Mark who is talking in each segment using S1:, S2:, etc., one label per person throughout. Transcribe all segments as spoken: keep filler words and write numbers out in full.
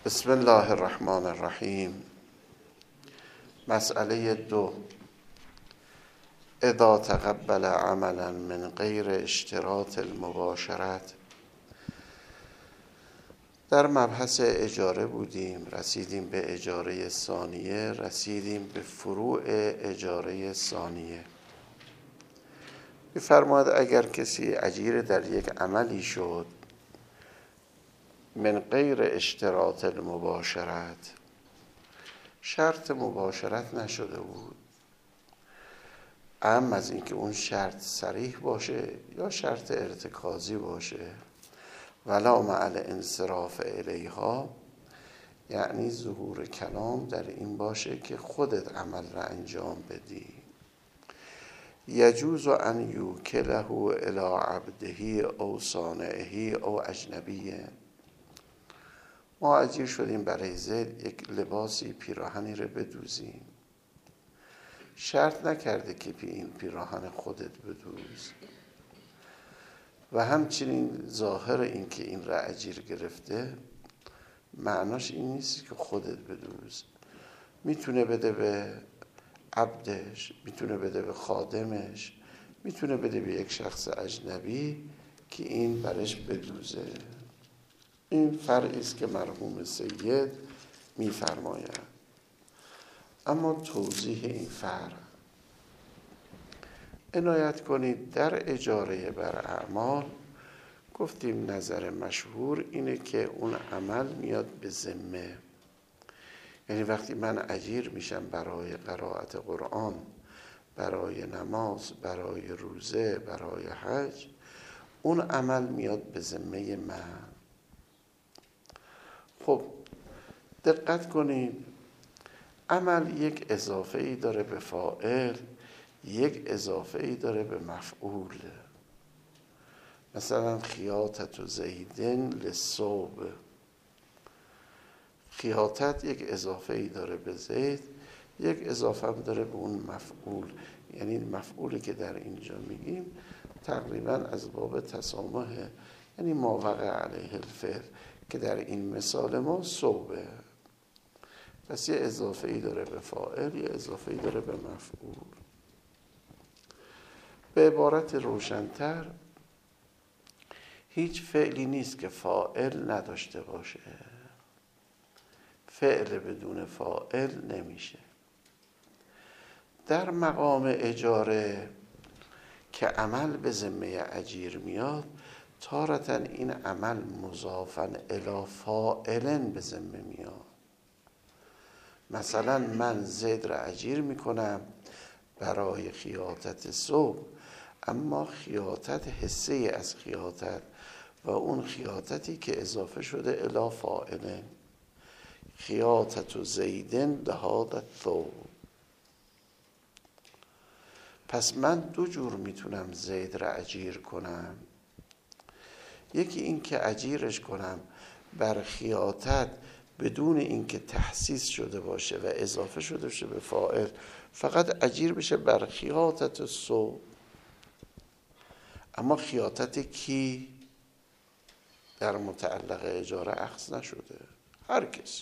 S1: بسم الله الرحمن الرحیم. مسئله دو، اذا تقبل عملا من غیر اشتراط المباشرت. در مبحث اجاره بودیم، رسیدیم به اجاره ثانیه، رسیدیم به فروع اجاره ثانیه. می‌فرماید اگر کسی اجیر در یک عملی شد من غیر اشتراط المباشرت، شرط مباشرت نشده بود، اما از اینکه اون شرط صریح باشه یا شرط ارتکازی باشه، ولا مع الانصراف الیها، یعنی ظهور کلام در این باشه که خودت عمل را انجام بدی. یجوز ان یوکله الی عبده او صانعه او اجنبیه. ما اجیر شدیم برای زید یک لباسی پیراهنی رو بدوزیم، شرط نکرده که پی این پیراهن خودت بدوز، و همچنین ظاهر این که این را اجیر گرفته معناش این نیست که خودت بدوز. میتونه بده به عبدش، میتونه بده به خادمش، میتونه بده به یک شخص اجنبی که این برش بدوزه. این فرعی است که مرحوم سید می‌فرماید. اما توضیح این فرع، عنایت کنید در اجاره بر اعمال گفتیم نظر مشهور اینه که اون عمل میاد به ذمه. یعنی وقتی من اجیر میشم برای قرائت قرآن، برای نماز، برای روزه، برای حج، اون عمل میاد به ذمه من. خب دقت کنید، عمل یک اضافه ای داره به فاعل، یک اضافه ای داره به مفعول. مثلا خیاطت زیدن للثوب، خیاطت یک اضافه ای داره به زید، یک اضافه هم داره به اون مفعول. یعنی مفعولی که در اینجا میگیم تقریبا از باب تسامحه، یعنی ما وقع علیه الفعل، که در این مثال ما ثوبه. پس یه اضافه ای داره به فاعل، یه اضافه ای داره به مفعول. به عبارت روشن‌تر، هیچ فعلی نیست که فاعل نداشته باشه. فعل بدون فاعل نمیشه. در مقام اجاره که عمل به ذمه اجیر میاد، تارة این عمل مضافاً الی فاعل به ذمه میاد. مثلا من زید را اجیر میکنم برای خیاطت ثوب، اما خیاطت حصه از خیاطت و اون خیاطتی که اضافه شده الی فاعل، خیاطت زیدن لهذا الثوب. پس من دو جور میتونم زید را اجیر کنم. یکی این که اجیرش کنم بر خیاطت بدون اینکه تحسیس شده باشه و اضافه شده باشه به فاعل، فقط اجیر بشه بر خیاطت ثوب. اما خیاطت کی در متعلق اجاره اخذ نشده؟ هر کس.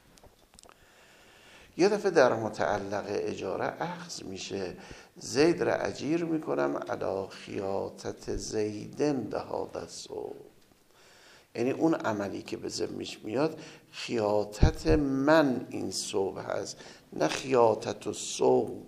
S1: یه دفعه در متعلق اجاره اخذ میشه، زید را اجیر میکنم علی خیاطت زیدن لهذا الثوب. یعنی اون عملی که به ذمش میاد خیاطت من این ثوب هست، نه خیاطت و ثوب.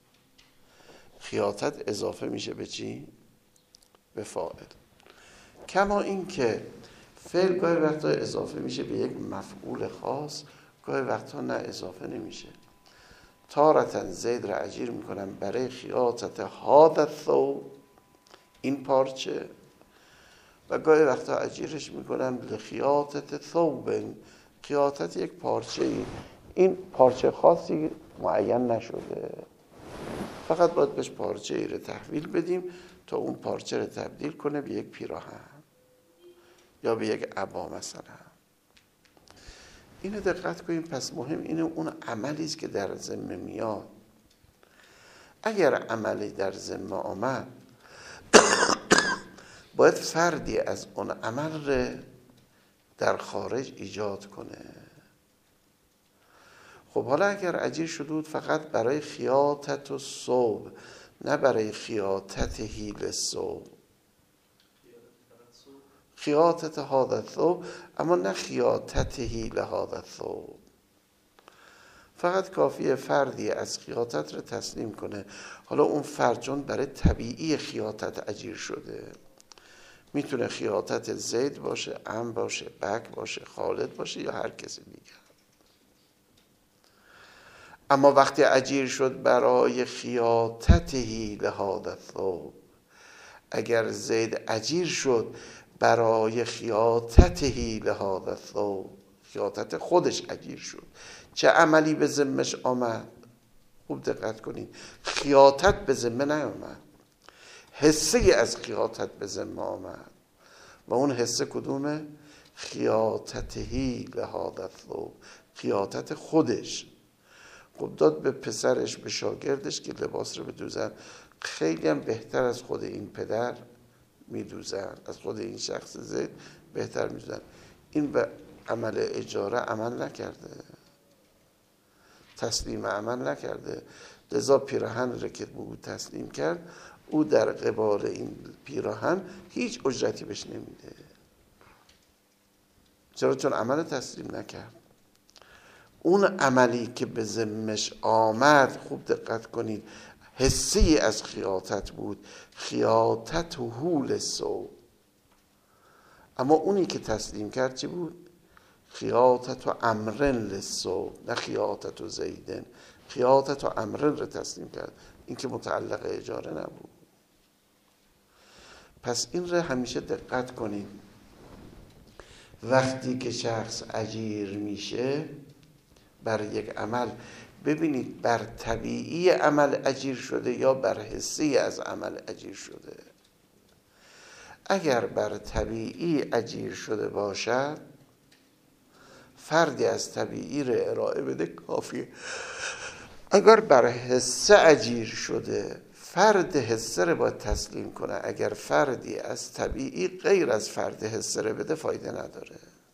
S1: خیاطت اضافه میشه به چی؟ به فاعل. کما این که فعل گاهی وقتا اضافه میشه به یک مفعول خاص، گاهی وقتا نه اضافه نمیشه. تارة زید را اجیر میکنم برای خیاطت هذا الثوب، این پارچه، و گاهی وقتا اجیرش میکنم لخیاطت ثوب، خیاطت یک پارچه ای. این پارچه خاصی معین نشده، فقط باید بهش پارچه ای رو تحویل بدیم تا اون پارچه رو تبدیل کنه به یک پیراهن یا به یک عبا مثلا. اینو دقت کنیم. پس مهم اینه اون عملی است که در ذمه میاد. اگر عملی در ذمه آمد باید فردی از اون عمل رو در خارج ایجاد کنه. خب حالا اگر اجیر شده بود فقط برای خیاطت و صوب، نه برای خیاطت هیل صوب، خیاطت هذا ثوب اما نه خیاطت هیل هذا ثوب. فقط کافیه فردی از خیاطت رو تسلیم کنه. حالا اون فرد چون برای طبیعی خیاطت اجیر شده، میتونه خیاطت زید باشه، عم باشه، بک باشه، خالد باشه یا هر کسی دیگه. اما وقتی اجیر شد برای خیاطته لهذا الثوب، اگر زید اجیر شد برای خیاطته لهذا الثوب، خیاطت خودش اجیر شد، چه عملی به ذمش آمد؟ خوب دقت کنید، خیاطت به ذمه نیامد، حصه از خیاطت به ذمه آمد و اون حصه کدومه؟ خیاطته لهذا الثوب، خیاطت خودش. خب داد به پسرش، به شاگردش که لباس رو بدوزن. خیلی هم بهتر از خود این پدر میدوزن، از خود این شخص زید بهتر میدوزن. این به عمل اجاره عمل نکرده، تسلیم عمل نکرده، لذا پیراهن را که او تسلیم کرد، او در قبال این پیراهن هیچ اجرتی بهش نمیده. چرا؟ چون عمل تسلیم نکرد. اون عملی که به ذمش آمد، خوب دقت کنید، حسی از خیاطت بود، خیاطت و هول صوب. اما اونی که تسلیم کرد چی بود؟ خیاطت و امرن للصوب، نه خیاطت و زیدن. خیاطت و امرن رو تسلیم کرد، این که متعلق اجاره نبود. پس این رو همیشه دقت کنید، وقتی که شخص اجیر میشه بر یک عمل، ببینید بر طبیعی عمل اجیر شده یا بر حسی از عمل اجیر شده. اگر بر طبیعی اجیر شده باشد، فردی از طبیعی رو ارائه بده کافیه. اگر بر حسه اجیر شده، فرد حسه رو باید تسلیم کنه. اگر فردی از طبیعی غیر از فرد حسه رو بده، فایده نداره.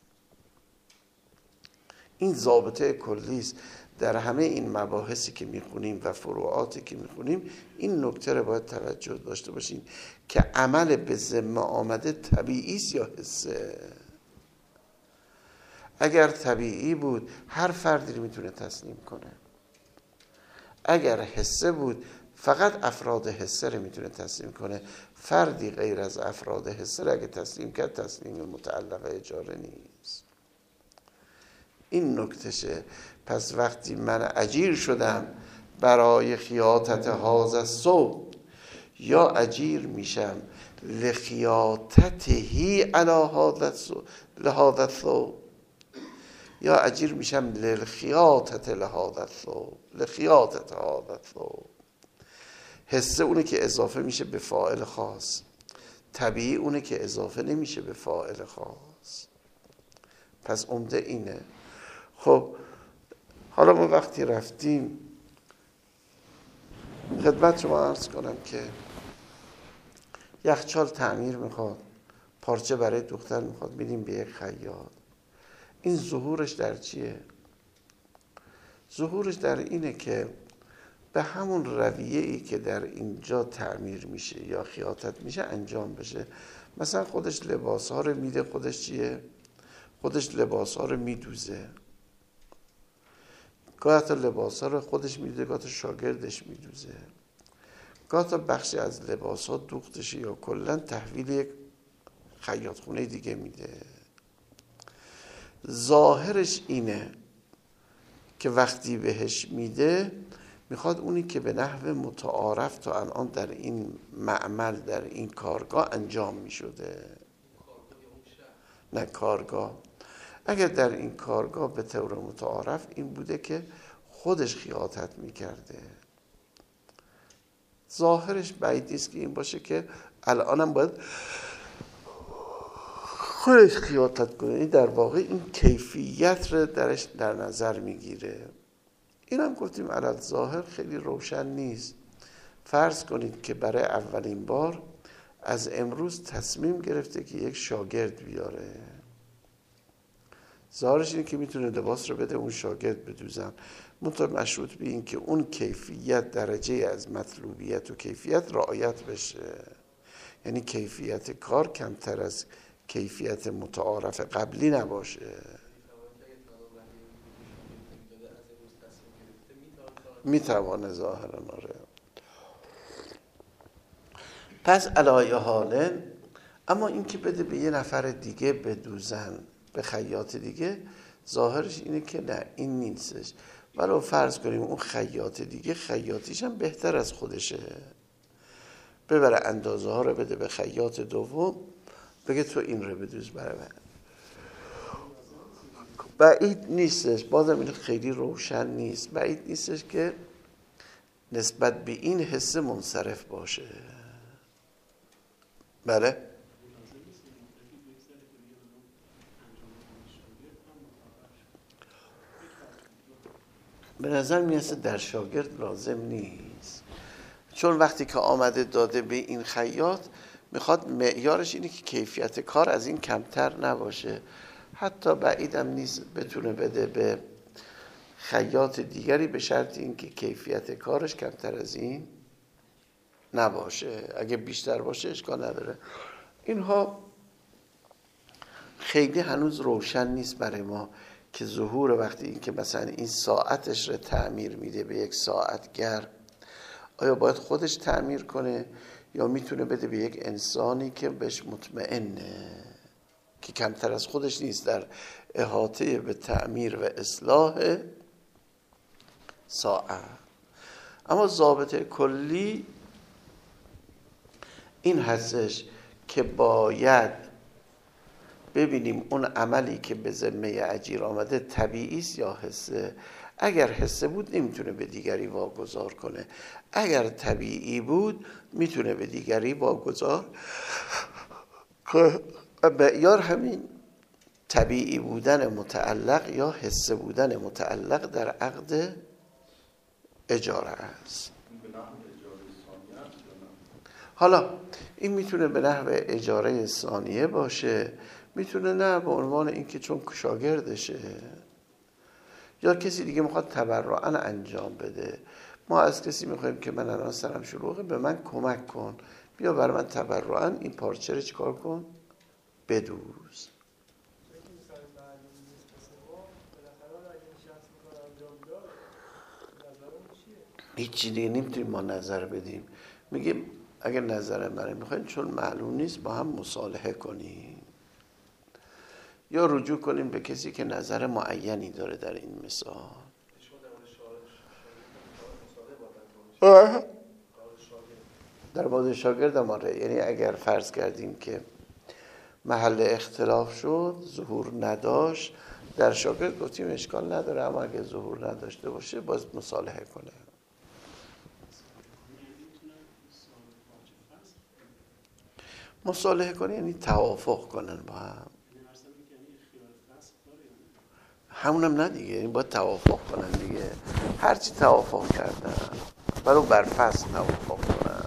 S1: این ضابطه کلی است در همه این مباحثی که میخونیم و فروعاتی که میخونیم. این نکته رو باید توجه داشته باشیم که عمل به ذمه آمده طبیعی است یا حسه. اگر طبیعی بود هر فردی رو میتونه تسلیم کنه. اگر حسه بود فقط افراد حسه رو میتونه تسلیم کنه. فردی غیر از افراد حسه رو اگه تسلیم کرد، تسلیم متعلق اجاره نیست. این نکتشه. پس وقتی من اجیر شدم برای خیاطت هذا الثوب، یا اجیر میشم لخیاطته علی هذا الثوب، یا اجیر میشم للخیاطت لهذا الثوب، لخیاطت هذا الثوب. حسه اونه که اضافه میشه به فاعل خاص، طبیعی اونه که اضافه نمیشه به فاعل خاص. پس عمده اینه. خب حالا ما وقتی رفتیم، خدمت شما عرض کنم که یخچال تعمیر میخواد، پارچه برای دختر میخواد، میدیم به یک خیاط. این ظهورش در چیه؟ ظهورش در اینه که به همون رویه‌ای که در اینجا تعمیر میشه یا خیاطت میشه انجام بشه. مثلا خودش لباس ها رو میده، خودش چیه؟ خودش لباس ها رو میدوزه. گاهی تا لباس ها رو خودش میدوزه، گاهی تا شاگردش میدوزه، گاهی تا بخشی از لباس ها دوختش یا کلن تحویل یک خیاط خونه دیگه میده. ظاهرش اینه که وقتی بهش میده، میخواد اونی که به نحو متعارف تا الان در این معمل، در این کارگاه انجام میشده، نه کارگاه، اگر در این کارگاه به طور متعارف این بوده که خودش خیاطت میکرده، ظاهرش بعید نیست که این باشه که الانم باید خودش خیاطت کنه. این در واقع این کیفیت رو درش در نظر میگیره. این هم گفتیم علل ظاهر خیلی روشن نیست. فرض کنید که برای اولین بار از امروز تصمیم گرفته که یک شاگرد بیاره. ظاهرش اینه که میتونه لباس رو بده اون شاگرد بدوزن، منتها مشروط به این که اون کیفیت درجه از مطلوبیت و کیفیت رعایت بشه. یعنی کیفیت کار کمتر از کیفیت متعارف قبلی نباشه. میتوانه ظاهرا. آره. پس علایه حاله، اما این که بده به یه نفر دیگه بدوزن، به خیاط دیگه، ظاهرش اینه که نه، این نیستش. ولو فرض کنیم اون خیاط دیگه خیاطیش هم بهتر از خودشه، ببره اندازه ها رو بده به خیاط دوم، بگه تو این رو بدوز برای من. بعید نیستش، بازم این خیلی روشن نیست، بعید نیستش که نسبت به این حس منصرف باشه. بله؟ به نظر میرسه در شاگرد لازم نیست، چون وقتی که آمده داده به این خیاط، میخواد معیارش اینه که کیفیت کار از این کمتر نباشه. حتی بعیدم نیست بتونه بده به خیاط دیگری به شرط اینکه کیفیت کارش کمتر از این نباشه. اگه بیشتر باشه اشکال نداره. اینها خیلی هنوز روشن نیست برای ما که ظهور وقتی این که مثلا این ساعتش رو تعمیر میده به یک ساعتگر، آیا باید خودش تعمیر کنه یا میتونه بده به یک انسانی که بهش مطمئنه که کمتر از خودش نیست در احاطه به تعمیر و اصلاح ساعت. اما ضابط کلی این هستش که باید ببینیم اون عملی که به ذمه اجیر آمده طبیعی است یا حسه. اگر حسه بود نمیتونه به دیگری واگذار کنه، اگر طبیعی بود میتونه به دیگری واگذار کنه. معیار همین طبیعی بودن متعلق یا حسه بودن متعلق در عقد اجاره است. حالا این میتونه به نحو اجاره ثانیه باشه، میتونه نه به عنوان اینکه چون شاگردشه، یا کسی دیگه میخواد تبرعاً انجام بده. ما از کسی میخوایم که من الان سرم شلوغه، به من کمک کن، بیا برای من تبرعاً این پارچه رو چیکار کن؟ بدوز. هیچی دیگه نمیتونیم ما نظر بدیم. میگیم اگر نظر منه میخوایم چون معلوم نیست با هم مصالحه کنیم، یا رجوع کنیم به کسی که نظر معینی داره در این مثال. در مورد شاگرد ماره، یعنی اگر فرض کردیم که محل اختلاف شد، ظهور نداشت، در شاگرد گفتیم اشکال نداره، اما اگر ظهور نداشته باشه باز مصالحه کنه. مصالحه کنه یعنی توافق کنن با هم. همونم نه دیگه، این باید توافق کنن دیگه. هرچی توافق کردن برو بر فصل توافق کنن.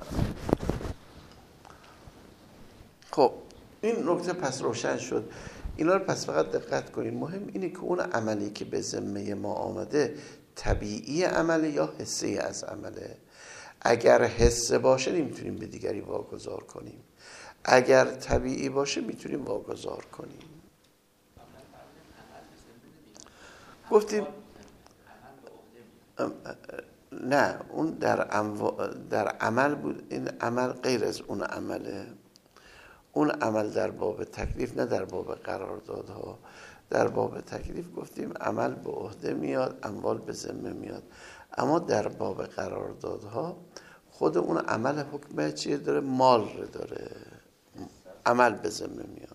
S1: خب این نکته پس روشن شد. اینا رو پس فقط دقت کنید. مهم اینه که اون عملی که به ذمه ما آمده طبیعی عمله یا حسی از عمله. اگر حسه باشه نمیتونیم به دیگری واگذار کنیم، اگر طبیعی باشه میتونیم واگذار کنیم. گفتیم نه، اون در, امو... در عمل بود. این عمل غیر از اون عمله. اون عمل در باب تکلیف، نه در باب قراردادها. در باب تکلیف گفتیم عمل به عهده میاد، اموال به ذمه میاد. اما در باب قراردادها خود اون عمل حکم چیه داره؟ مال رو داره. عمل به ذمه میاد.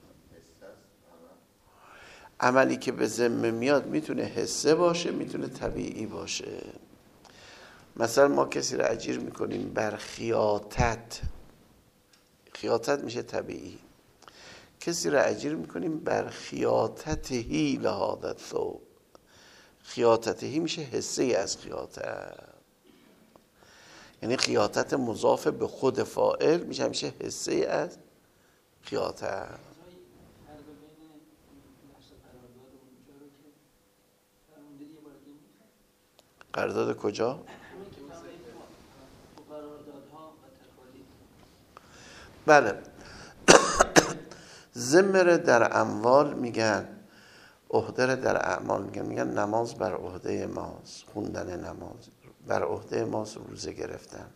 S1: عملی که به ذمه میاد میتونه حسه باشه، میتونه طبیعی باشه. مثلا ما کسی رو اجیر میکنیم بر خیاطت، خیاطت میشه طبیعی. کسی رو اجیر میکنیم بر خیاطتهی لهذا الثوب، خیاطتهی میشه حسه از خیاطت، یعنی خیاطت مضاف به خود فاعل میشه میشه حسه از خیاطت. قرارداد کجا؟ بله. ذمه در اموال میگن، عهده در اعمال میگن. میگن نماز بر عهده ماست، خوندن نماز بر عهده ماست، روزه گرفتن.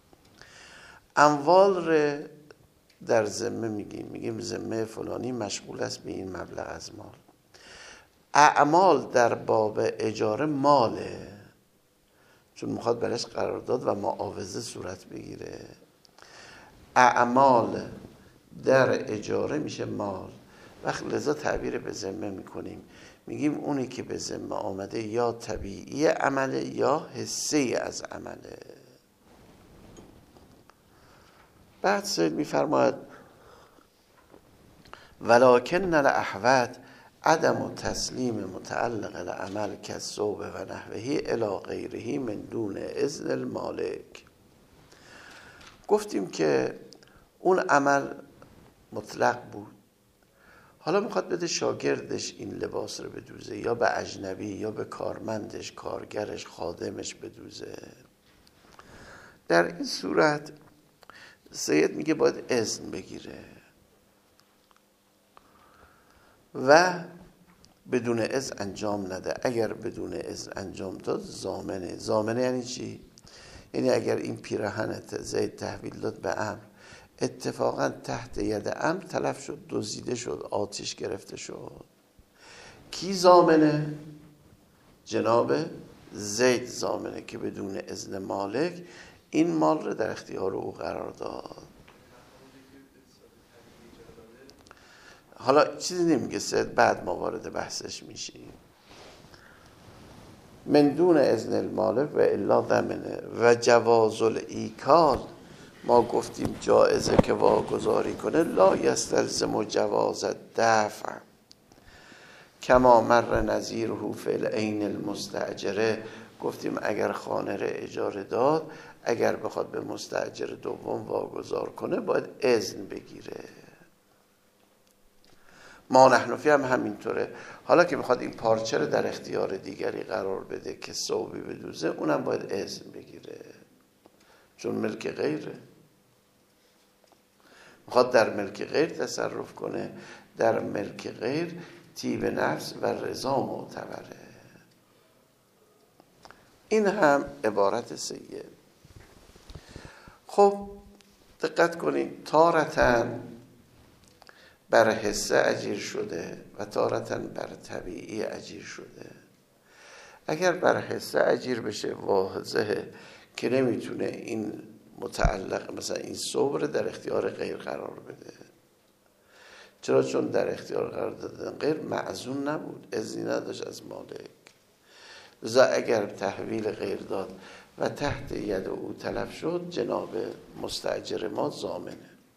S1: اموال ر در ذمه میگیم، میگیم ذمه فلانی مشغول است به این مبلغ از مال. اعمال در باب اجاره ماله، چون میخواد برش قرارداد و معاوضه صورت بگیره. اعمال در اجاره میشه مال. وقت لذا تعبیر به ذمه میکنیم، میگیم اونی که به ذمه آمده یا طبیعی عمله یا حسی از عمله. بعد سید میفرماید ولکن الاحوط عدم تسلیم متعلق العمل کالثوب و نحوه الی غیره من دون اذن المالک. گفتیم که اون عمل مطلق بود، حالا میخواد بده شاگردش این لباس رو بدوزه، یا به اجنبی یا به کارمندش، کارگرش، خادمش بدوزه. در این صورت سید میگه باید اذن بگیره و بدون اذن انجام نده. اگر بدون اذن انجام داد ضامنه. ضامنه یعنی چی؟ یعنی اگر این پیراهنت زید تحویل داد به عمرو، اتفاقا تحت ید عمرو تلف شد، دزدیده شد، آتش گرفته شد، کی ضامنه؟ جناب زید ضامنه که بدون اذن مالک این مال رو در اختیار او قرار داد. حالا چیزی نمیگه سید، بعد ما وارد بحثش میشیم. من دون اذن المالک و الا ضمنه و جواز الایکال. ما گفتیم جائزه که واگذاری کنه، لا یستلزم جواز الدفع کما مر نظیره فی العین المستاجره. گفتیم اگر خانه را اجاره داد، اگر بخواد به مستاجر دوم واگذار کنه باید اذن بگیره. ما نحنفی هم همینطوره. حالا که میخواد این پارچه رو در اختیار دیگری قرار بده که ثوبی بدوزه، اونم باید اذن بگیره، چون ملک غیره. میخواد در ملک غیر تصرف کنه، در ملک غیر طیب نفس و رضا معتبره. این هم عبارت سید. خب دقت کنید، تارتن بر حصه اجیر شده و تارتن بر طبیعی اجیر شده. اگر بر حصه اجیر بشه واضحه که نمیتونه این متعلق مثلا این صبر در اختیار غیر قرار بده. چرا؟ چون در اختیار قرار دادن غیر معزون نبود، اذنی نداشت از مالک. لذا اگر تحویل غیر داد و تحت ید او تلف شد، جناب مستاجر ما ضامنه.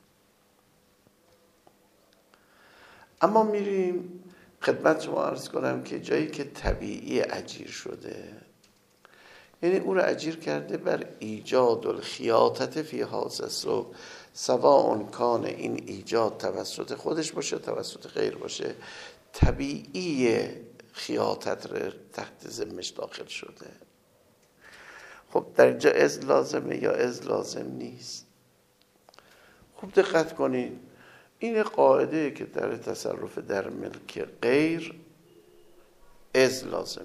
S1: اما میریم خدمت شما عرض کنم که جایی که طبیعی اجیر شده، یعنی او را اجیر کرده بر ایجاد الخیاطت فی هذا الثوب، سواء کان این ایجاد توسط خودش باشه توسط غیر باشه، طبیعی خیاطت را تحت ذمش داخل شده. خب در اینجا اذن لازمه یا اذن لازم نیست؟ خوب دقت کنید، این قاعده که در تصرف در ملک غیر اذن لازمه.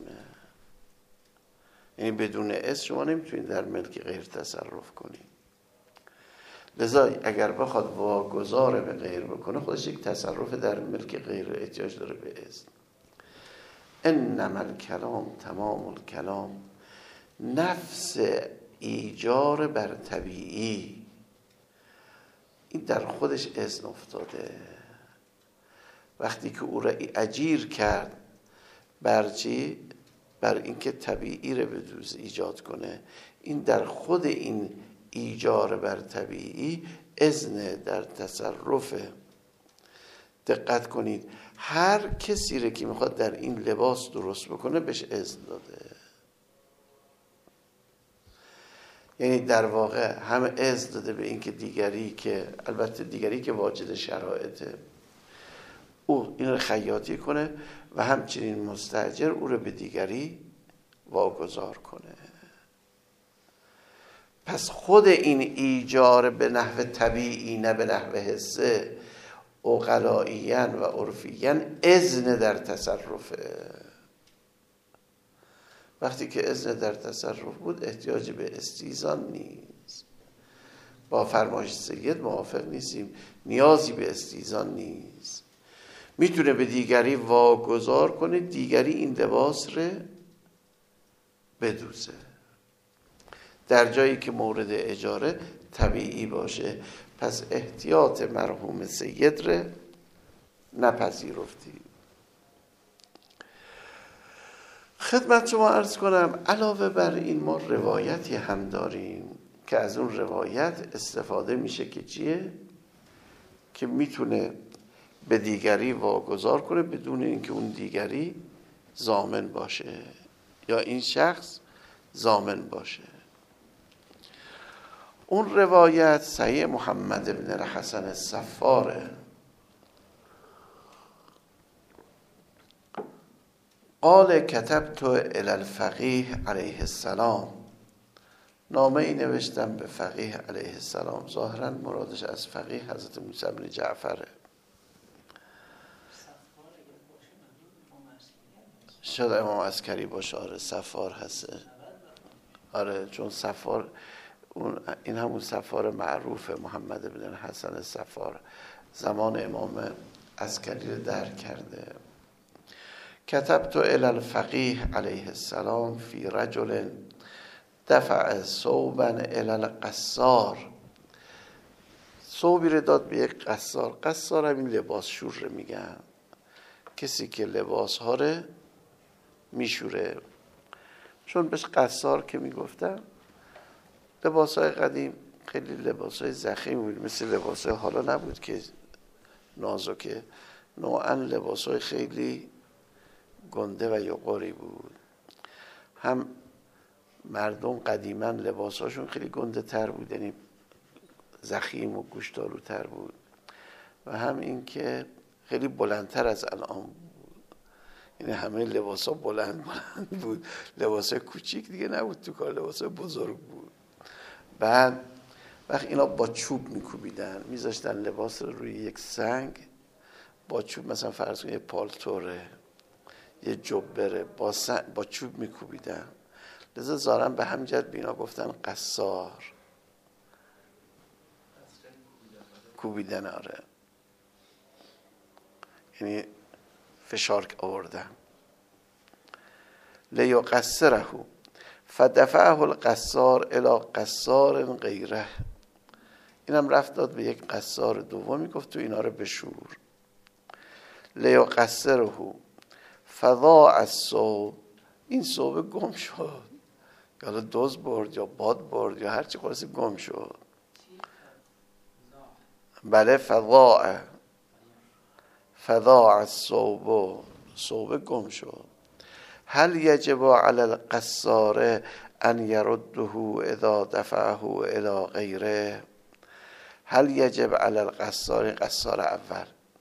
S1: یعنی بدون اذن شما نمیتونید در ملک غیر تصرف کنید. لذا اگر بخواد واگذار به غیر بکنه، خودش یک تصرف در ملک غیر احتیاج داره به اذن. انما الکلام تمام الکلام، نفس ایجار بر طبیعی این در خودش اذن افتاده. وقتی که او را اجیر کرد بر چی؟ بر اینکه طبیعی را به دوز ایجاد کنه، این در خود این ایجار بر طبیعی اذن در تصرف. دقت کنید، هر کسی را که میخواد در این لباس درست بکنه بهش اذن داده. یعنی در واقع هم اذن داده به اینکه دیگری که البته دیگری که واجد شرایطه او این رو خیاطی کنه و همچنین مستاجر او رو به دیگری واگذار کنه. پس خود این ایجار به نحو طبیعی نه به نحو حسه عقلائیاً و عرفیاً اذن در تصرفه. وقتی که اذن در تصرف بود احتیاج به استیزان نیست. با فرمایش سید موافق نیستیم، نیازی به استیزان نیست. میتونه به دیگری واگذار کنه دیگری این لباس رو بدوزه در جایی که مورد اجاره طبیعی باشه. پس احتیاط مرحوم سید رو نپذیرفتیم. خدمت شما عرض کنم علاوه بر این ما روایتی هم داریم که از اون روایت استفاده میشه که چیه؟ که میتونه به دیگری واگذار کنه بدون اینکه اون دیگری ضامن باشه یا این شخص ضامن باشه. اون روایت صحیح محمد بن الحسن الصفاره. قال کتبت الی الفقیه علیه السلام، نامه ای نوشتم به فقیه علیه السلام. ظاهرا مرادش از فقیه حضرت موسی بن جعفره. شاید امام عسکری باشه. آره صفار هسته. آره چون صفار اون این همون صفار معروف محمد بن حسن صفار زمان امام عسکری رو درک کرده. کتبت الی الفقیه علیه السلام فی رجل دفع ثوبا الی القصار. ثوبی رو داد به یک قصار. قصار همین لباس شور رو میگن، کسی که لباس ها رو میشوره. چون بهش قصار که میگفتن لباس های قدیم خیلی لباس های ضخیم بود، مثل لباس های حالا نبود که نازکه، نوعا لباس های خیلی گنده و یقاری بود. هم مردم قدیما لباس هاشون خیلی گنده تر بود، یعنی ضخیم و گوشتالو تر بود، و هم این که خیلی بلندتر از الان بود. یعنی همه لباس ها بلند بلند بود، لباس های کوچیک دیگه نبود تو کار، لباس های بزرگ بود. بعد وقت اینا با چوب میکوبیدن، میذاشتن لباس رو روی یک سنگ با چوب، مثلا فرض کن یه پالتوره یه جبره با, با چوب میکوبیدن. لذا زارن به همین جد بینا گفتن قصار، کوبیدن. آره یعنی فشار آوردن. لیقصره فدفعه القصار الی قصار غیره. اینم رفت داد به یک قصار دومی، گفت تو اینا رو بشور. لیقصره فضاع الثوب، این ثوب گم شد، یا دوز برد یا باد برد یا هرچی خلاص گم شد. بله فضاع فضاع الثوب، ثوب گم شد. هل یجب علی القصار ان یرده اذا دفعه الی غیره؟ هل یجب علی القصار، قصار اول،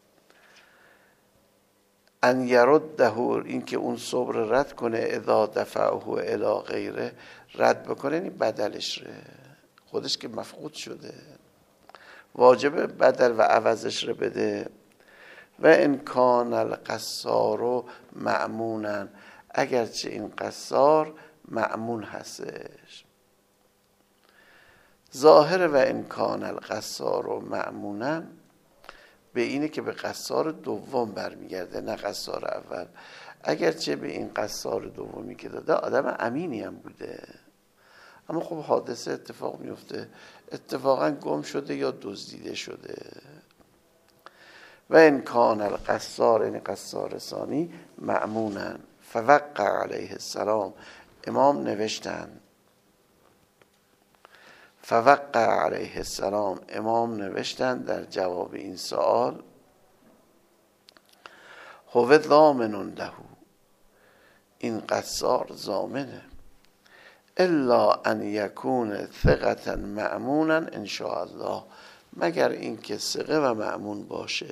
S1: ان یرده، این که اون ثوب رو رد کنه، اذا دفعه الی غیره، رد بکنه این بدلش ره، خودش که مفقود شده واجب بدل و عوضش رو بده. و ان کان القصار مأمونا، اگرچه این قصار مأمون هستش. ظاهر و ان کان القصار مأمونا به اینه که به قصار دوم برمیگرده نه قصار اول. اگرچه به این قصار دومی که داده آدم امینی هم بوده، اما خب حادثه اتفاق میفته، اتفاقا گم شده یا دزدیده شده. و ان کان القصار، این قصار ثانی، مأمونا فوقع علیه السلام، امام نوشتن فوقع علیه السلام، امام نوشتن در جواب این سوال هو ضامن له، این قصار ضامنه، الا ان یکون ثقة مأمونا ان شاء الله، مگر این که ثقه و مأمون باشه.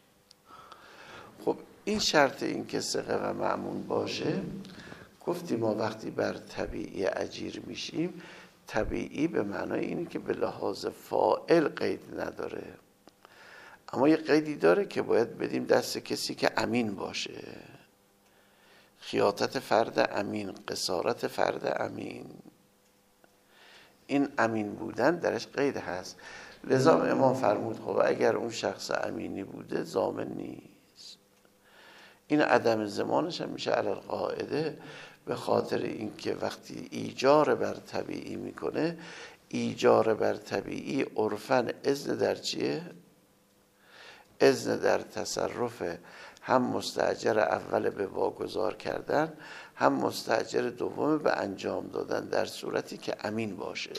S1: خب این شرط این که ثقه و مأمون باشه، گفتیم ما وقتی بر طبیعی اجیر میشیم طبیعی به معنای اینه که به لحاظ فاعل قید نداره، اما یه قیدی داره که باید بدیم دست کسی که امین باشه. خیاطت فرد امین، قصارت فرد امین، این امین بودن درش قید هست. لذا امام فرمود خب اگر اون شخص امینی بوده ضامن نیست. این عدم ضمانش هم میشه علی القاعده به خاطر اینکه وقتی ایجار بر طبیعی میکنه، ایجار بر طبیعی عرفاً اذن در چیه؟ اذن در تصرف هم مستاجر اول به واگذار کردن، هم مستاجر دوم به انجام دادن، در صورتی که امین باشه.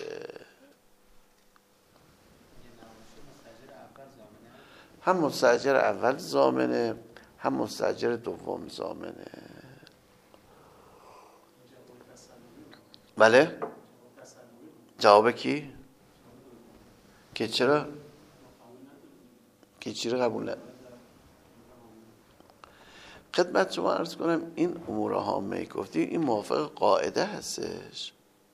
S1: هم مستاجر اول ضامنه، هم مستاجر دوم ضامنه. بله؟ جواب کی؟ که چرا؟ که چی رو قبول نداره؟ خدمت شما عرض کنم این امور هامه گفتی این موافق قاعده هستش.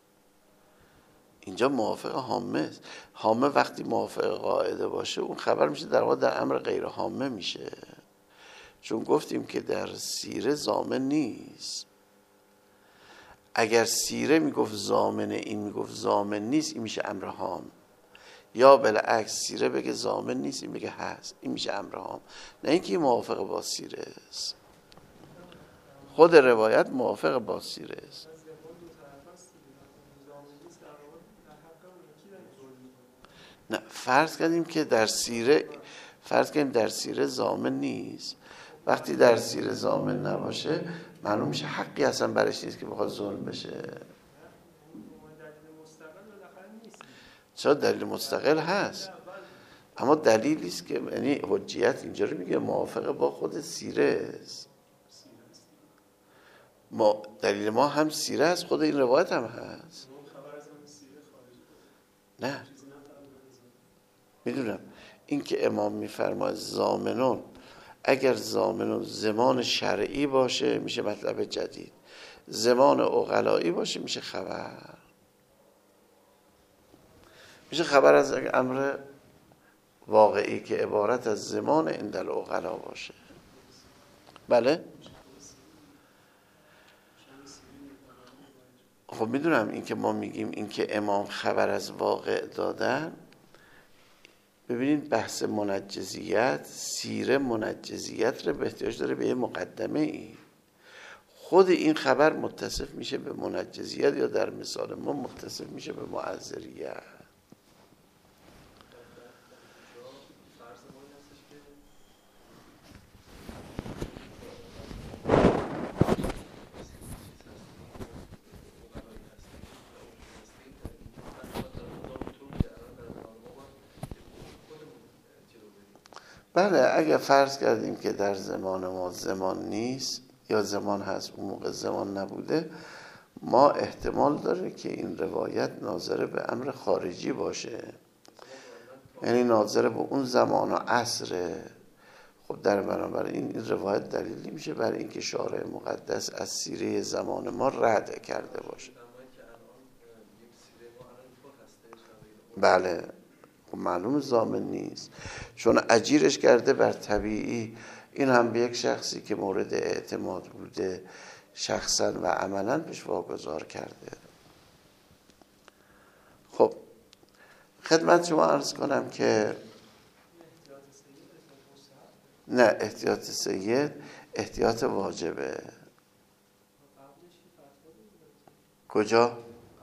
S1: اینجا موافق هامه است. هامه وقتی موافق قاعده باشه اون خبر میشه در واقع در امر غیر هامه میشه، چون گفتیم که در سیره ضامن نیست. اگر سیره میگفت ضامنه، این میگفت ضامن نیست، این میشه امر هام. یا بالعکس سیره بگه ضامن نیست، این بگه هست، این میشه امر هام. نه اینکه موافق با سیره است. خود روایت موافق با سیره است. نه فرض کردیم که در سیره فرض کردیم در سیره ضامن نیست. وقتی در سیره ضامن نباشه معلوم میشه حقی اصلا برش نیست که بخواد ظلم بشه. چرا دلیل مستقل هست، اما دلیلی است که یعنی حجیت اینجا رو میگه موافقه با خود سیره است. ما دلیل ما هم سیره است، خود این روایت هم هست. نه میدونم این که امام میفرماید ضامنون، اگر ضامنون زمان شرعی باشه میشه مطلب جدید، زمان عقلایی باشه میشه خبر، میشه خبر از امر واقعی که عبارت از زمان عند العقلا باشه. بله خب میدونم این که ما میگیم این که امام خبر از واقع دادن، ببینید بحث منجزیت، سیره منجزیت رو به احتیاج داره به یه مقدمه ای. خود این خبر متصف میشه به منجزیت یا در مثال ما متصف میشه به معذریت. بله اگه فرض کردیم که در زمان ما زمان نیست یا زمان هست اون موقع زمان نبوده، ما احتمال داره که این روایت ناظر به امر خارجی باشه، یعنی ناظر به اون زمان و عصره. خب در بنابراین این روایت دلیلی میشه برای اینکه شارع مقدس از سیره زمان ما رد کرده باشه. بله معلوم ضامن نیست، چون اجیرش کرده بر طبیعی. این هم به یک شخصی که مورد اعتماد بوده شخصا و عملا بهش واگذار کرده. خب خدمت شما عرض کنم که نه احتیاط سید احتیاط واجبه. کجا؟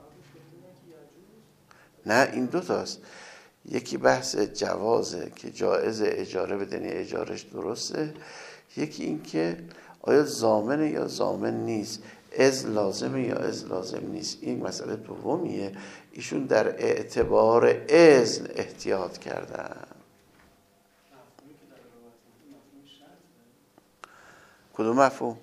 S1: نه این دو تاست، یکی بحث جوازه که جایز اجاره بدنی اجارش درسته، یکی این که آیا ضامنه یا ضامن نیست، از لازمه یا از لازم نیست. این مسئله دومیه. ایشون در اعتبار اذن احتیاط کردن. کدوم مفهوم؟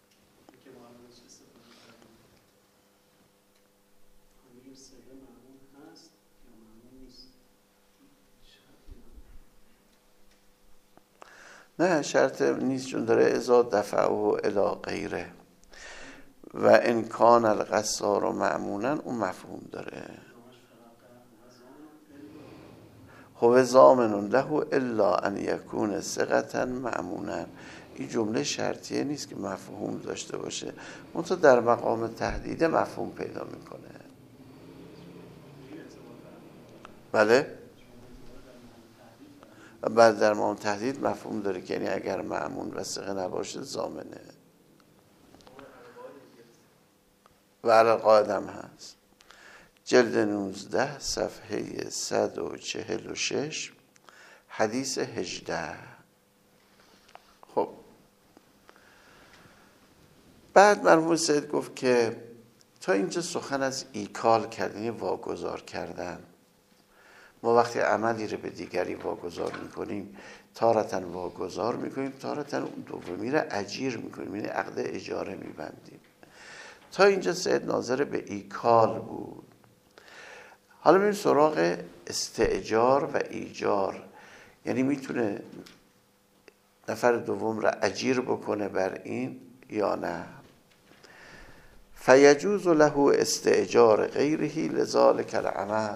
S1: نه شرط نیست، چون داره ازا دفعه الی غیره و ان کان القصار مأمونا، اون مفهوم داره. هو ضامن له الا ان یکون ثقة مأمونا. این جمله شرطیه نیست که مفهوم داشته باشه، منتها در مقام تهدید مفهوم پیدا میکنه. بله، بعد در مقام تهدید مفهوم داره که یعنی اگر مأمون و ثقه نباشه ضامنه و علی القاعده هم هست. جلد نوزده صفحه صد و چهل و شش حدیث هجده. خب بعد مرحوم سید گفت که تا اینجا سخن از ایکال کردن، واگذار کردن. ما وقتی عملی رو به دیگری واگذار میکنیم تارتاً واگذار میکنیم، تارتاً اون دومی رو اجیر میکنیم، یعنی عقد اجاره میبندیم. تا اینجا سید ناظر به ایکال بود. حالا بریم سراغ استئجار و ایجار، یعنی میتونه نفر دوم را اجیر بکنه بر این یا نه. فیجوز له استئجار غیره لذالک العمل.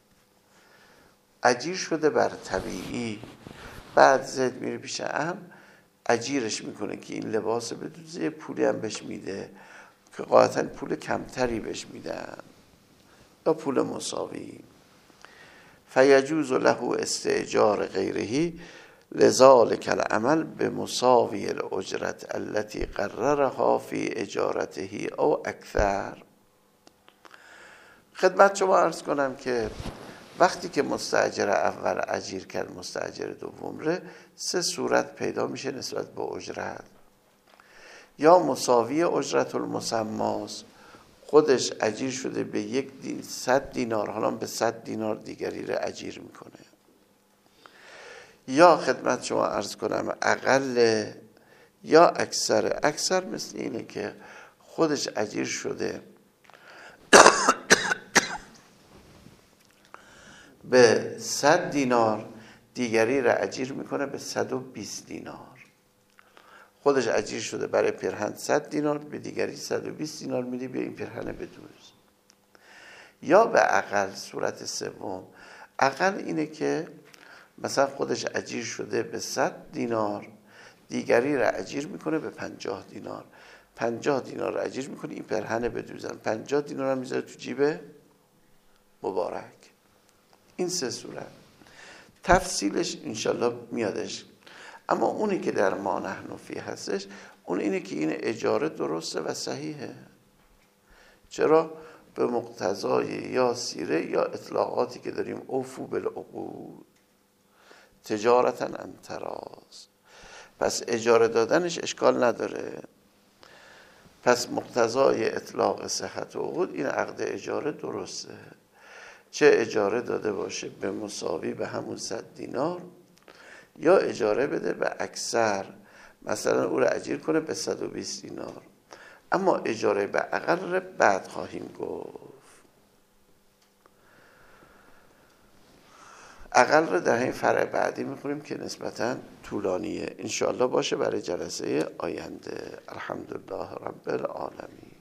S1: اجیر شده بر طبیعی، بعد زید میره پیش ام اجیرش میکنه که این لباس بدوزه، یه پولی هم بهش میده که قاعدتاً پول کمتری بهش میدن یا پول مساوی. فیجوز له استئجار غیره لذالک العمل بمساوی الاجرت التي قررها فی اجارته او اکثر. خدمت شما عرض کنم که وقتی که مستاجر اول اجیر کرد مستاجر دوم ره، سه صورت پیدا میشه نسبت به اجرت. یا مساوی اجرت المسماس، خودش اجیر شده به یک دین صد دینار، حالا به صد دینار دیگری رو اجیر میکنه. یا خدمت شما عرض کنم اقل یا اکثر. اکثر مثل اینه که خودش اجیر شده به صد دینار، دیگری را اجیر میکنه به صد و بیست دینار. خودش اجیر شده برای پیرهن صد دینار، به دیگری صد و بیست دینار میدی بیا این پیرهن بدوز. یا به اقل صورت سوم. اقل اینه که مثلا خودش اجیر شده به صد دینار، دیگری را اجیر میکنه به پنجاه دینار، پنجاه دینار را اجیر میکنه این پیرهن بدوزن، پنجاه دینار هم میذاره تو جیب مبارک. این سه صورت تفصیلش انشالله میادش. اما اونی که در ما نحن فی هستش اون اینه که این اجاره درسته و صحیحه. چرا؟ به مقتضای یا سیره یا اطلاقاتی که داریم اوفو بالعقود تجارتا عن تراض. پس اجاره دادنش اشکال نداره. پس مقتضای اطلاق صحت و عقود این عقد اجاره درسته، چه اجاره داده باشه به مساوی به همون صد دینار یا اجاره بده به اکثر، مثلا او را اجیر کنه به صد و بیست دینار. اما اجاره به اقل را بعد خواهیم گفت. اقل را در این فرع بعدی میخونیم که نسبتاً طولانیه، انشاءالله باشه برای جلسه آینده. الحمدلله رب العالمین.